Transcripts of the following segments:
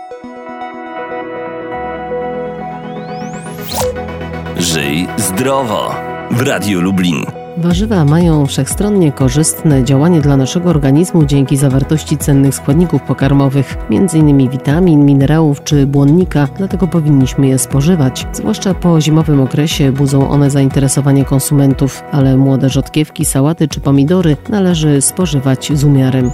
Żyj zdrowo w Radiu Lublin. Warzywa mają wszechstronnie korzystne działanie dla naszego organizmu dzięki zawartości cennych składników pokarmowych, m.in. witamin, minerałów czy błonnika, dlatego powinniśmy je spożywać. Zwłaszcza po zimowym okresie budzą one zainteresowanie konsumentów, ale młode rzodkiewki, sałaty czy pomidory należy spożywać z umiarem.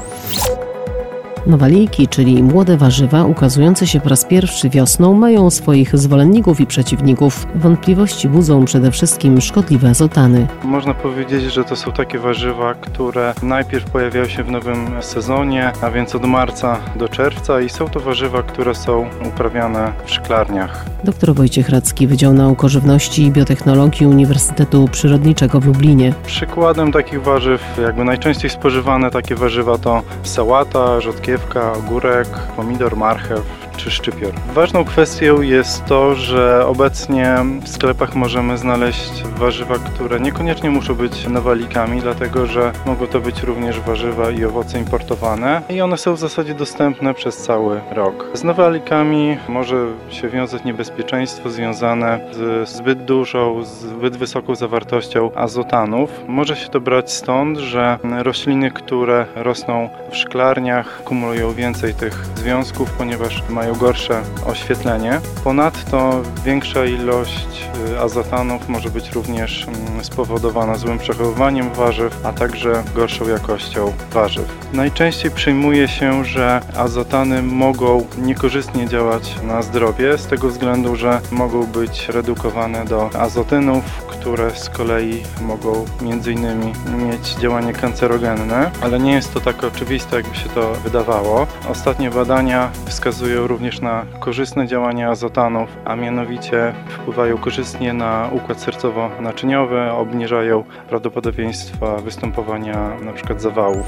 Nowalijki, czyli młode warzywa ukazujące się po raz pierwszy wiosną, mają swoich zwolenników i przeciwników. Wątpliwości budzą przede wszystkim szkodliwe azotany. Można powiedzieć, że to są takie warzywa, które najpierw pojawiają się w nowym sezonie, a więc od marca do czerwca, i są to warzywa, które są uprawiane w szklarniach. Dr Wojciech Radzki, Wydział Nauk o Żywności i Biotechnologii Uniwersytetu Przyrodniczego w Lublinie. Przykładem takich warzyw, najczęściej spożywane takie warzywa to sałata, rzodkiewka, ogórek, pomidor, marchew czy szczypior. Ważną kwestią jest to, że obecnie w sklepach możemy znaleźć warzywa, które niekoniecznie muszą być nowalijkami, dlatego że mogą to być również warzywa i owoce importowane i one są w zasadzie dostępne przez cały rok. Z nowalijkami może się wiązać niebezpieczeństwo związane z zbyt dużą, zbyt wysoką zawartością azotanów. Może się to brać stąd, że rośliny, które rosną w szklarniach, kumulują więcej tych związków, ponieważ mają gorsze oświetlenie. Ponadto większa ilość azotanów może być również spowodowana złym przechowywaniem warzyw, a także gorszą jakością warzyw. Najczęściej przyjmuje się, że azotany mogą niekorzystnie działać na zdrowie z tego względu, że mogą być redukowane do azotynów, które z kolei mogą m.in. mieć działanie kancerogenne, ale nie jest to tak oczywiste, jakby się to wydawało. Ostatnie badania wskazują również na korzystne działanie azotanów, a mianowicie wpływają korzystnie na układ sercowo-naczyniowy, obniżają prawdopodobieństwa występowania np. zawałów.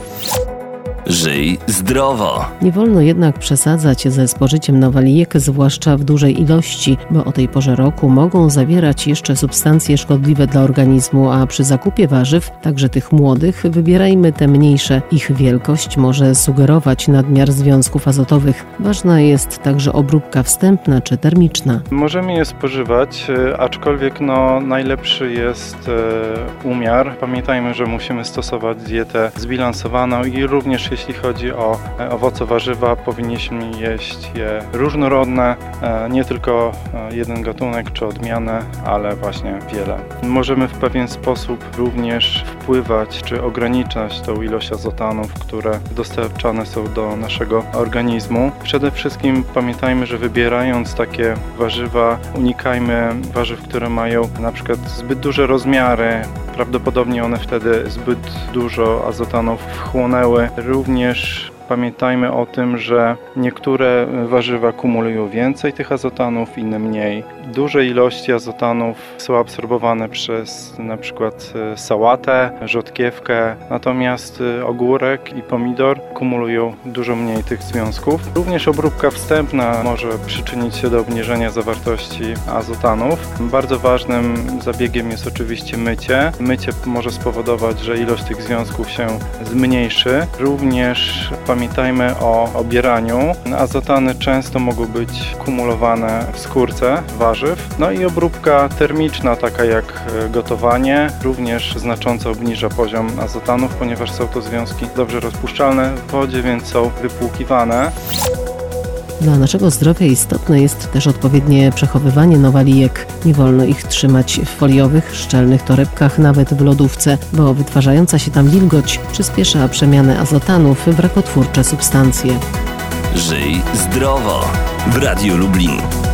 Żyj zdrowo. Nie wolno jednak przesadzać ze spożyciem nowalijek, zwłaszcza w dużej ilości, bo o tej porze roku mogą zawierać jeszcze substancje szkodliwe dla organizmu, a przy zakupie warzyw, także tych młodych, wybierajmy te mniejsze. Ich wielkość może sugerować nadmiar związków azotowych. Ważna jest także obróbka wstępna czy termiczna. Możemy je spożywać, aczkolwiek najlepszy jest umiar. Pamiętajmy, że musimy stosować dietę zbilansowaną i również jeśli chodzi o owoce, warzywa, powinniśmy jeść je różnorodne, nie tylko jeden gatunek czy odmianę, ale właśnie wiele. Możemy w pewien sposób również wpływać czy ograniczać tą ilość azotanów, które dostarczane są do naszego organizmu. Przede wszystkim pamiętajmy, że wybierając takie warzywa, unikajmy warzyw, które mają na przykład zbyt duże rozmiary. Prawdopodobnie one wtedy zbyt dużo azotanów wchłonęły. Również pamiętajmy o tym, że niektóre warzywa kumulują więcej tych azotanów, inne mniej. Duże ilości azotanów są absorbowane przez na przykład sałatę, rzodkiewkę, natomiast ogórek i pomidor kumulują dużo mniej tych związków. Również obróbka wstępna może przyczynić się do obniżenia zawartości azotanów. Bardzo ważnym zabiegiem jest oczywiście mycie. Mycie może spowodować, że ilość tych związków się zmniejszy. Również pamiętajmy o obieraniu. Azotany często mogą być kumulowane w skórce warzyw. I obróbka termiczna, taka jak gotowanie, również znacząco obniża poziom azotanów, ponieważ są to związki dobrze rozpuszczalne w wodzie, więc są wypłukiwane. Dla naszego zdrowia istotne jest też odpowiednie przechowywanie nowalijek. Nie wolno ich trzymać w foliowych, szczelnych torebkach, nawet w lodówce, bo wytwarzająca się tam wilgoć przyspiesza przemianę azotanów w rakotwórcze substancje. Żyj zdrowo w Radiu Lublin.